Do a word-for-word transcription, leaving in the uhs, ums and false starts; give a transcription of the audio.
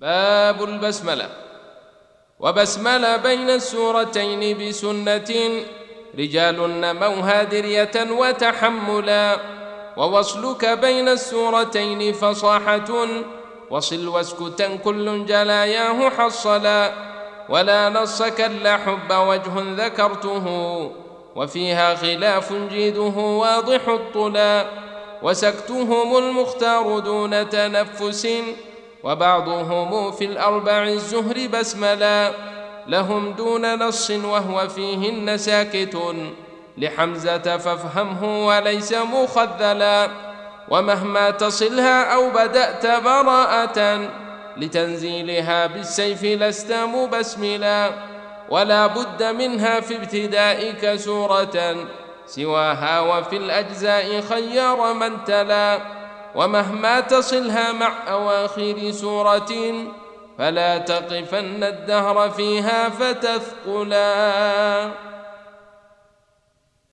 باب البسملة. وبسمل بين السورتين بسنة، رجال نموها درية وتحملا، ووصلك بين السورتين فصاحة، وصل واسكتا كل جلاياه حصلا، ولا نص كلا حب وجه ذكرته، وفيها خلاف جيده واضح الطلا، وسكتهم المختار دون تنفس، وبعضهم في الأربع الزهر بسملا، لهم دون نص وهو فيهن ساكت، لحمزة فافهمه وليس مخذلا، ومهما تصلها أو بدأت براءة، لتنزيلها بالسيف لست مبسملا، ولا بد منها في ابتدائك سورة، سواها وفي الأجزاء خير من تلا، ومهما تصلها مع أواخر سورة، فلا تقفن الدهر فيها فتثقلا.